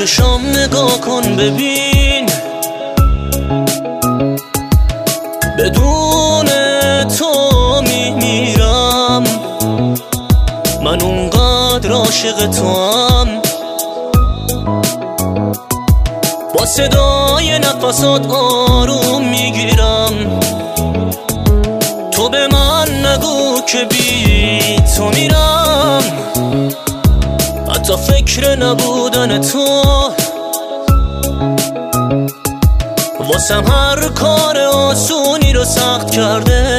چشام نگاه کن ببین، بدون تو میمیرم. من اونقدر عاشق توام، با صدای نفسات آروم میگیرم. تو به من نگو که بی تو میرم، حتی فکر نبودن تو واسم هر کار آسونی رو سخت کرده.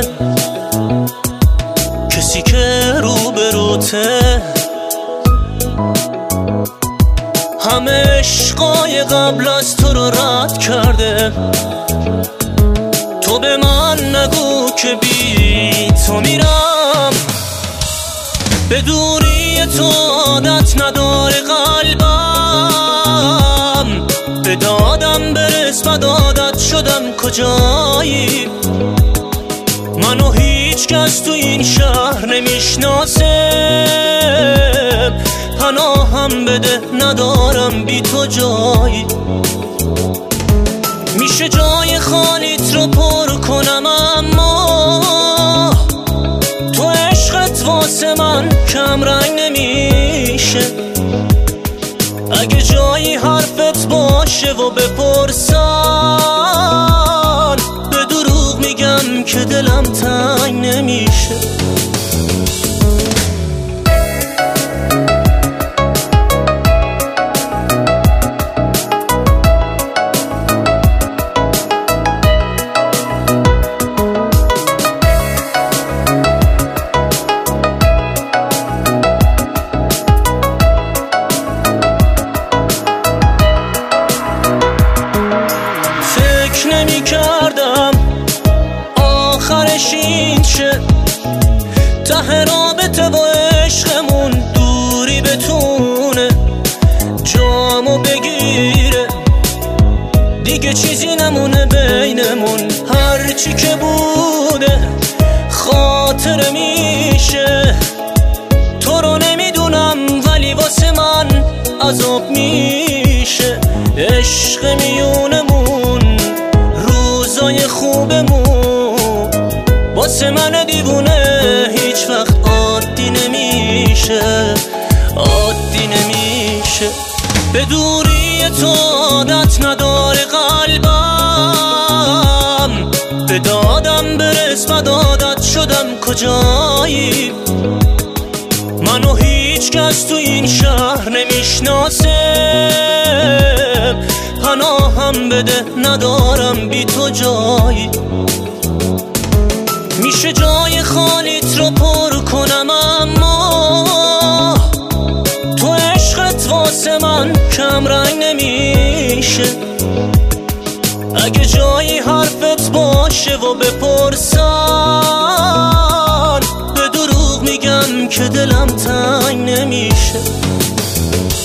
کسی که روبروته همه عشقای قبل از تو رو رد کرده. تو به من نگو که بی تو میرم، به دوری تو عادت نداره قلبم. به دادم برس و دادت شدم کجایی؟ منو هیچ کس تو این شهر نمیشناسه. پناهم بده ندارم بی تو جایی. میشه جای خالیت رو پر کنم، اما تو عشقت واسه من کم رنگ نمیشه. اگه جایی حرفت باشه و بپرسن، به دروغ میگم که دلم تنگ نمیشه. نمی کردم آخرش این شه، ته رابطه و عشقمون دوری بتونه جامو بگیره. دیگه چیزی نمونه بینمون، هرچی که بوده خاطره میشه. تو رو نمیدونم ولی واسه من عذاب میشه. عشق میونمون روزای خوبمون واسه من دیوونه هیچ وقت عادی نمیشه، عادی نمیشه. به دوری تو عادت نداره قلبم. به دادم برس و دادت شدم کجایی؟ منو هیچ کس تو این شهر نمیشناسه. پناهم بده ندارم بی تو جایی. میشه جای خالیت رو پر کنم، اما تو عشقت واسه من کم رنگ نمیشه. اگه جایی حرفت باشه و بپرسن، به دروغ میگم که دلم تنگ نمیشه.